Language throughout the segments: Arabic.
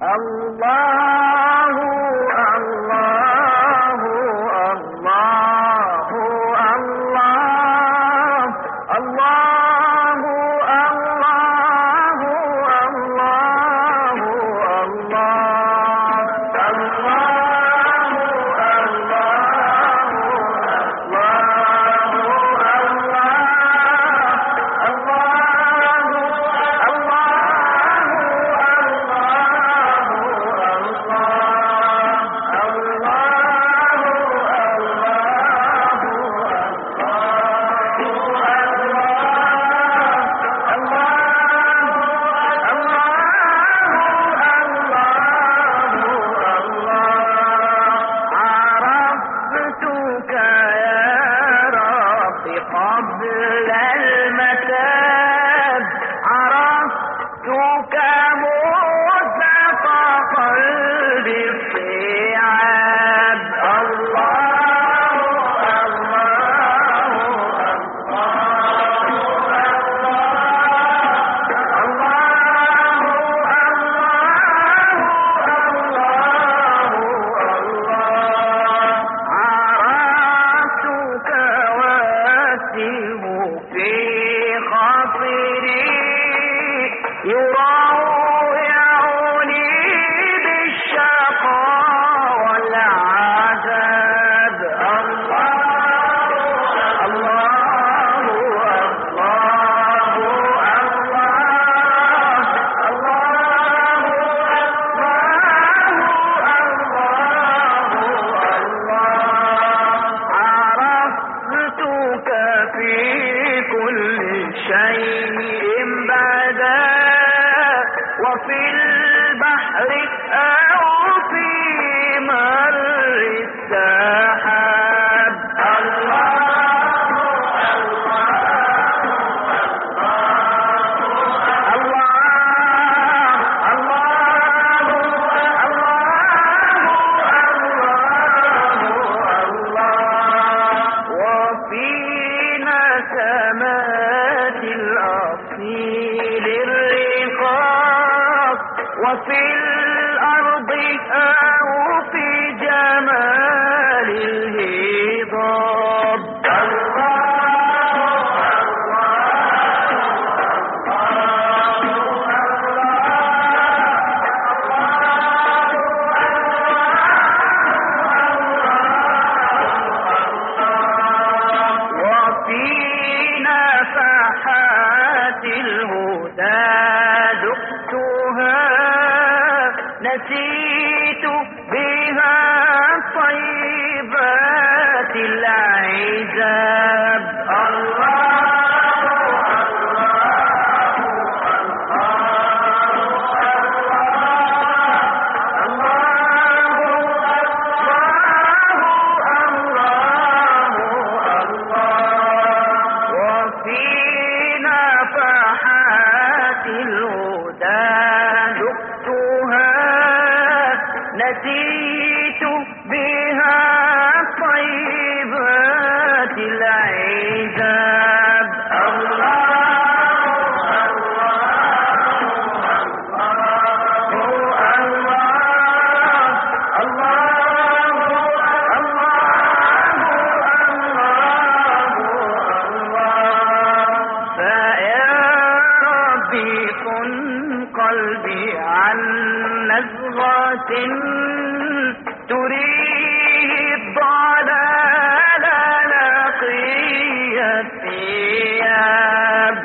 الله الله الله الله الله قبل المتاب عرفتك موثق قلبي الصعاب الله الله يراوعني بالشقاء والعذاب الله الله عرفتك في كل شيء وفي البحر أو في مر السحاب وفي نسمات الأصيل وفي الأرض أو في جمال الهضاب وفي نفحات الهدى ذقتها نسيت بها طيبات العذاب وفي نفحات الهدى نسيت بها طيبات العذاب فيا ربي كن قلبي عن نزغة تريه الضلال لقي الثياب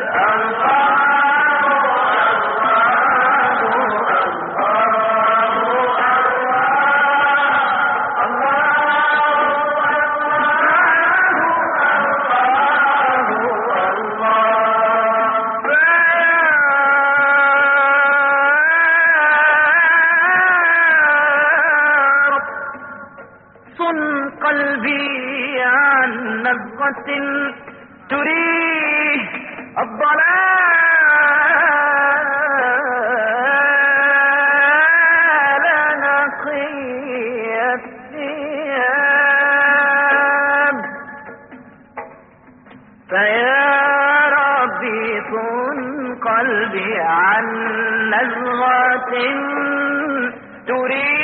قلبي عن نزغة تريه الضلال نقي الثياب فيا ربي كن قلبي عن نزغة تريد